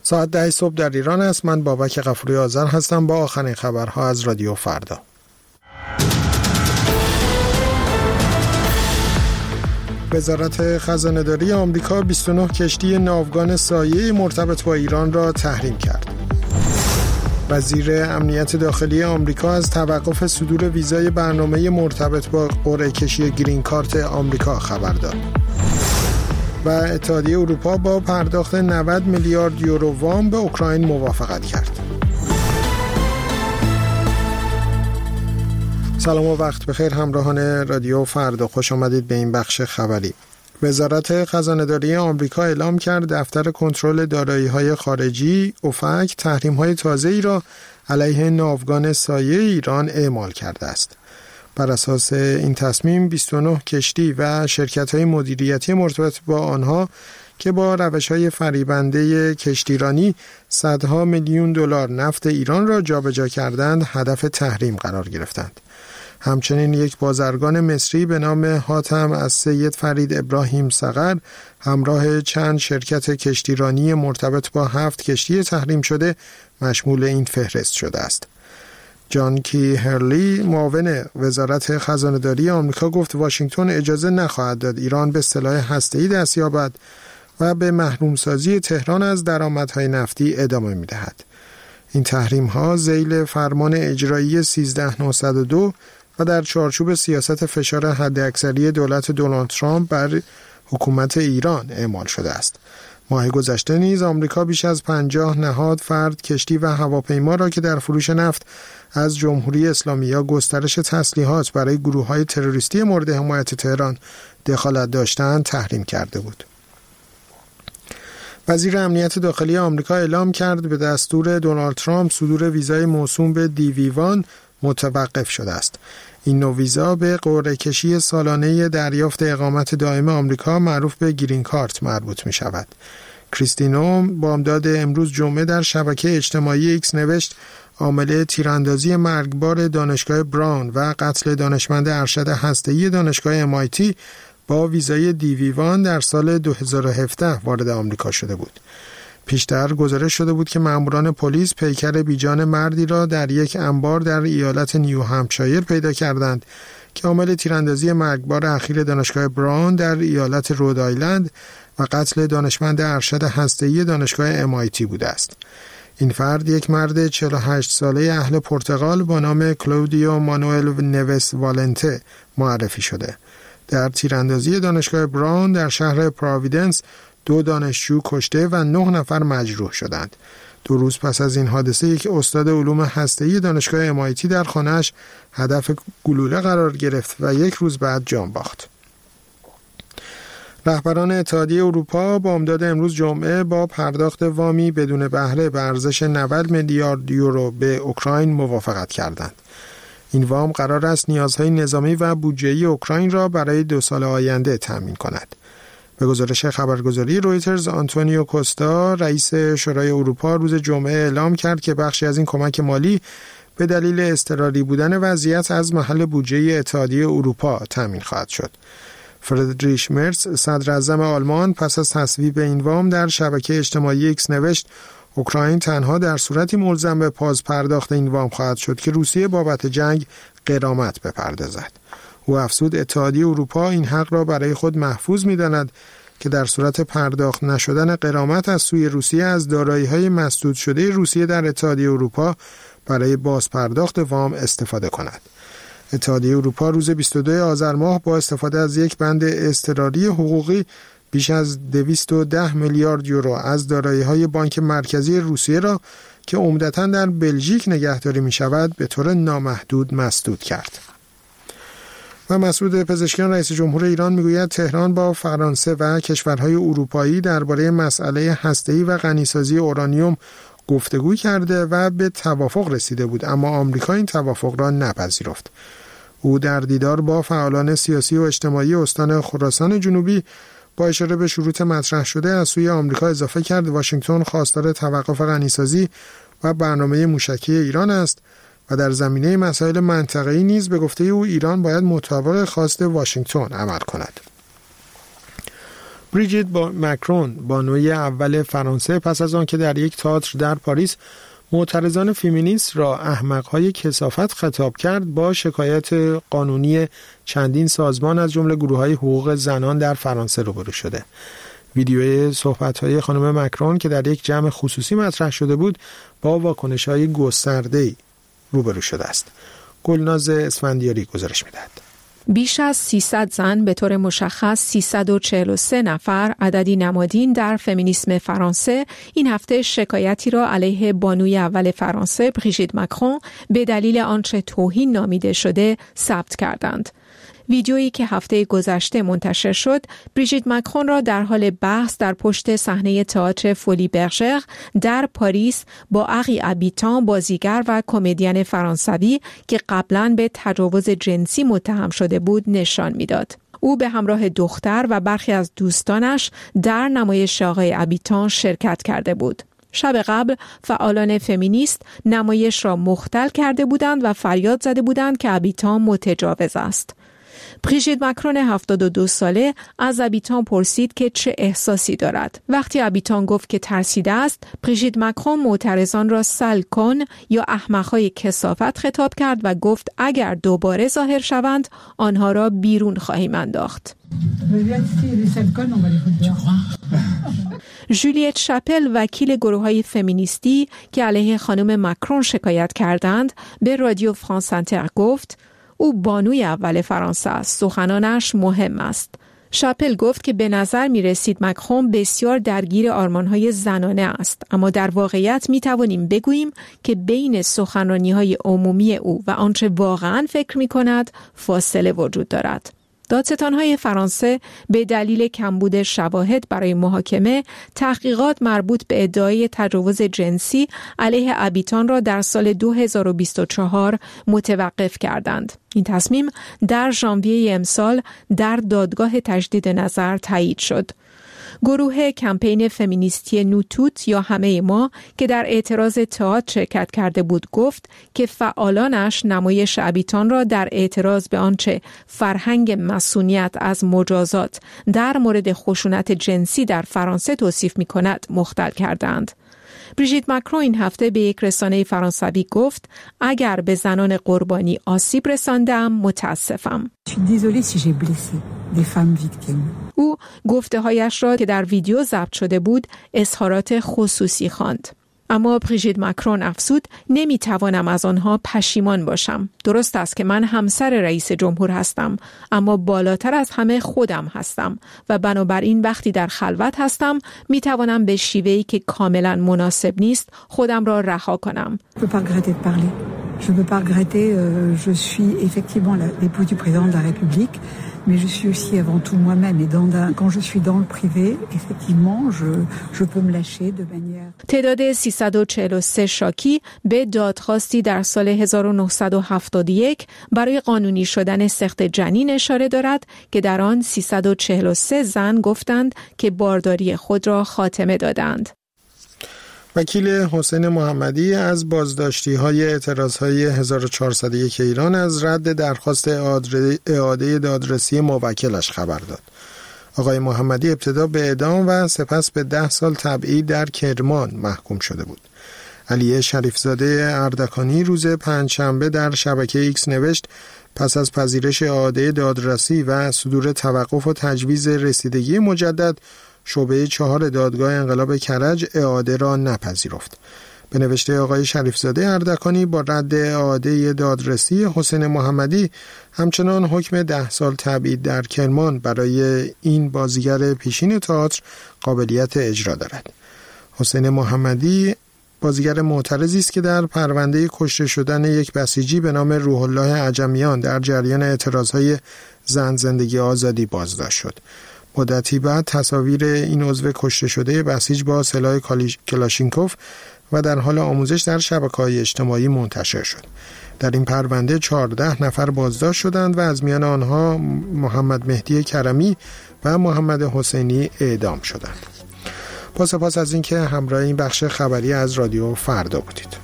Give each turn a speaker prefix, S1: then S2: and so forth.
S1: ساعت 10 صبح در ایران است. من بابک غفوری آذر هستم با آخرین خبرها از رادیو فردا. وزارت خزانه‌داری آمریکا 29 کشتی ناوگان سایه مرتبط با ایران را تحریم کرد. وزیر امنیت داخلی آمریکا از توقف صدور ویزای برنامه مرتبط با قرعه کشی گرین کارت آمریکا خبر داد. و اتحادیه اروپا با پرداخت 90 میلیارد یورو وام به اوکراین موافقت کرد. سلام و وقت بخیر همراهان رادیو فردا، خوش آمدید به این بخش خبری. وزارت خزانه‌داری آمریکا اعلام کرد دفتر کنترل دارایی‌های خارجی اوفک تحریم‌های تازه‌ای را علیه ناوگان سایه ایران اعمال کرده است. بر اساس این تصمیم 29 کشتی و شرکت‌های مدیریتی مرتبط با آنها که با روش‌های فریبنده کشتیرانی صدها میلیون دلار نفت ایران را جابجا کردند هدف تحریم قرار گرفتند. همچنین یک بازرگان مصری به نام حاتم از سید فرید ابراهیم صقر همراه چند شرکت کشتیرانی مرتبط با 7 کشتی تحریم شده مشمول این فهرست شده است. جان کی هرلی معاون وزارت خزانه‌داری آمریکا گفت واشنگتن اجازه نخواهد داد ایران به سلاح هسته‌ای دست یابد و به محرومسازی تهران از درآمدهای نفتی ادامه می‌دهد. این تحریم‌ها ذیل فرمان اجرایی 13902 و در چارچوب سیاست فشار حداکثری دولت دونالد ترامپ بر حکومت ایران اعمال شده است. ماه گذشته نیز آمریکا بیش از 50 نهاد، فرد، کشتی و هواپیما را که در فروش نفت از جمهوری اسلامی یا گسترش تسلیحات برای گروه‌های تروریستی مورد حمایت تهران دخالت داشتند تحریم کرده بود. وزیر امنیت داخلی آمریکا اعلام کرد به دستور دونالد ترامپ صدور ویزای موسوم به دیویوان متوقف شده است. این نوع ویزا به قرعه کشی سالانه دریافت اقامت دائم آمریکا معروف به گرین کارت مربوط می شود. کریستینو بامداد امروز جمعه در شبکه اجتماعی ایکس نوشت عامل تیراندازی مرگبار دانشگاه براون و قتل دانشمند ارشد هسته‌ای دانشگاه MIT با ویزای دیویوان در سال 2017 وارد آمریکا شده بود. پیشتر گزارش شده بود که ماموران پلیس پیکر بیجان مردی را در یک انبار در ایالت نیو همپشایر پیدا کردند که عامل تیراندازی مرگبار اخیر دانشگاه براون در ایالت رود آیلند و قتل دانشمند ارشد هسته‌ای دانشگاه MIT بوده است. این فرد یک مرد 48 ساله اهل پرتغال با نام کلودیو مانوئل نوس والنته معرفی شده. در تیراندازی دانشگاه براون در شهر پراویدنس 2 دانشجو کشته و 9 نفر مجروح شدند. 2 روز پس از این حادثه یک استاد علوم هسته‌ای دانشگاه MIT در خانه‌اش هدف گلوله قرار گرفت و 1 روز بعد جان باخت. رهبران اتحادیه اروپا با امداد امروز جمعه با پرداخت وامی بدون بهره به ارزش 90 میلیارد یورو به اوکراین موافقت کردند. این وام قرار است نیازهای نظامی و بودجه‌ای اوکراین را برای 2 سال آینده تامین کند. به گزارش خبرگزاری رویترز آنتونیو کوستا رئیس شورای اروپا روز جمعه اعلام کرد که بخشی از این کمک مالی به دلیل اضطراری بودن وضعیت از محل بودجه اتحادیه اروپا تامین خواهد شد. فریدریش مرز صدر اعظم آلمان پس از تصویب این وام در شبکه اجتماعی ایکس نوشت اوکراین تنها در صورتی ملزم به پاس پرداخت این وام خواهد شد که روسیه بابت جنگ غرامت بپردازد. او افزود اتحادیه اروپا این حق را برای خود محفوظ می‌داند که در صورت پرداخت نشدن غرامت از سوی روسیه از دارایی‌های مسدود شده روسیه در اتحادیه اروپا برای باز پرداخت وام استفاده کند. اتحادیه اروپا روز 22 آذر ماه با استفاده از یک بند اضطراری حقوقی بیش از 210 میلیارد یورو از دارایی‌های بانک مرکزی روسیه را که عمدتاً در بلژیک نگهداری می‌شود به طور نامحدود مسدود کرد. و مسعود پزشکیان رئیس جمهور ایران میگوید تهران با فرانسه و کشورهای اروپایی درباره مسئله هسته‌ای و غنیسازی اورانیوم گفتگو کرده و به توافق رسیده بود، اما آمریکا این توافق را نپذیرفت. او در دیدار با فعالان سیاسی و اجتماعی استان خراسان جنوبی با اشاره به شروط مطرح شده از سوی آمریکا اضافه کرد واشنگتن خواستار توقف غنیسازی و برنامه موشکی ایران است و در زمینه مسائل منطقه‌ای نیز به گفته او ایران باید مطابق خواست واشنگتن عمل کند. بریژیت ماکرون بانوی اول فرانسه پس از آن که در یک تئاتر در پاریس معترضان فمینیست را احمق‌های کثافت خطاب کرد، با شکایت قانونی چندین سازمان از جمله گروه‌های حقوق زنان در فرانسه روبرو شده. ویدیوی صحبت‌های خانم ماکرون که در یک جمع خصوصی مطرح شده بود، با واکنش‌های گسترده‌ای روبرو شده است. گلناز اسفندیاری گزارش می‌دهد.
S2: بیش از 300 زن، به طور مشخص 343 نفر، عددی نمادین در فمینیسم فرانسه، این هفته شکایتی را علیه بانوی اول فرانسه بریژیت ماکرون به دلیل آنچه توهین نامیده شده ثبت کردند. ویدیویی که هفته گذشته منتشر شد، بریژیت ماکرون را در حال بحث در پشت صحنه تئاتر فولی برژر در پاریس با اقی ابیتان، بازیگر و کمدین فرانسوی که قبلاً به تجاوز جنسی متهم شده بود نشان می‌داد. او به همراه دختر و برخی از دوستانش در نمایش آقای ابیتان شرکت کرده بود. شب قبل فعالان فمینیست نمایش را مختل کرده بودند و فریاد زده بودند که ابیتان متجاوز است. بریژیت ماکرون 72 ساله از ابیتان پرسید که چه احساسی دارد. وقتی ابیتان گفت که ترسیده است، بریژیت ماکرون معترضان را سل کن یا احمق‌های کثافت خطاب کرد و گفت اگر دوباره ظاهر شوند آنها را بیرون خواهیم انداخت. ژولیت شاپل، وکیل گروه‌های فمینیستی که علیه خانم ماکرون شکایت کردند، به رادیو فرانس انتر گفت او بانوی اول فرانسه است، سخنانش مهم است. شاپل گفت که به نظر می رسید ماکرون بسیار درگیر آرمان‌های زنانه است، اما در واقعیت می توانیم بگوییم که بین سخنرانی‌های عمومی او و آنچه واقعاً فکر می کند فاصله وجود دارد. دادستان‌های فرانسه به دلیل کمبود شواهد برای محاکمه تحقیقات مربوط به ادعای تجاوز جنسی علیه ابیتان را در سال 2024 متوقف کردند. این تصمیم در ژانویه امسال در دادگاه تجدید نظر تایید شد. گروه کمپین فمینیستی نوتوت یا همه ما که در اعتراض تئاتر شرکت کرده بود گفت که فعالانش نمایش ابیتان را در اعتراض به آنچه فرهنگ مصونیت از مجازات در مورد خشونت جنسی در فرانسه توصیف می کند مختل کردند. بریژیت ماکرون این هفته به یک رسانه فرانسوی گفت اگر به زنان قربانی آسیب رساندم متاسفم. او گفته‌هایش را که در ویدیو ضبط شده بود اظهارات خصوصی خواند. اما بریژیت ماکرون افزود نمیتوانم از آنها پشیمان باشم. درست است که من همسر رئیس جمهور هستم، اما بالاتر از همه خودم هستم و بنابراین وقتی در خلوت هستم میتوانم به شیوهی که کاملا مناسب نیست خودم را رها کنم.
S3: Je ne peux pas regretter, je suis effectivement l'épouse du président de la République, mais je suis aussi avant tout moi-même. Et quand je suis dans le privé, effectivement, je peux me lâcher de manière...
S2: تعداد 343 شاکی به دادخواستی در سال 1971 برای قانونی شدن سقط جنین اشاره دارد که در آن 343 زن گفتند که بارداری خود را خاتمه دادند.
S1: وکیل حسین محمدی از بازداشتی‌های اعتراض‌های 1401 ایران از رد درخواست اعاده دادرسی موکلش خبر داد. آقای محمدی ابتدا به اعدام و سپس به 10 سال تبعید در کرمان محکوم شده بود. علی شریفزاده اردکانی روز پنجشنبه در شبکه ایکس نوشت پس از پذیرش اعاده دادرسی و صدور توقف و تجویز رسیدگی مجدد، شعبه 4 دادگاه انقلاب کرج اعاده را نپذیرفت. به نوشته آقای شریفزاده اردکانی با رد اعاده دادرسی حسین محمدی همچنان حکم 10 سال تبعید در کرمان برای این بازیگر پیشین تئاتر قابلیت اجرا دارد. حسین محمدی بازیگر معترضی است که در پرونده کشته شدن یک بسیجی به نام روح الله عجمیان در جریان اعتراضهای زن زندگی آزادی بازداشت شد. مدتی بعد تصاویر این عضو کشته شده بسیج با سلاح کلاشینکوف و در حال آموزش در شبکه‌های اجتماعی منتشر شد. در این پرونده 14 نفر بازداشت شدند و از میان آنها محمد مهدی کرمی و محمد حسینی اعدام شدند. با سپاس از اینکه همراه این بخش خبری از رادیو فردا بودید.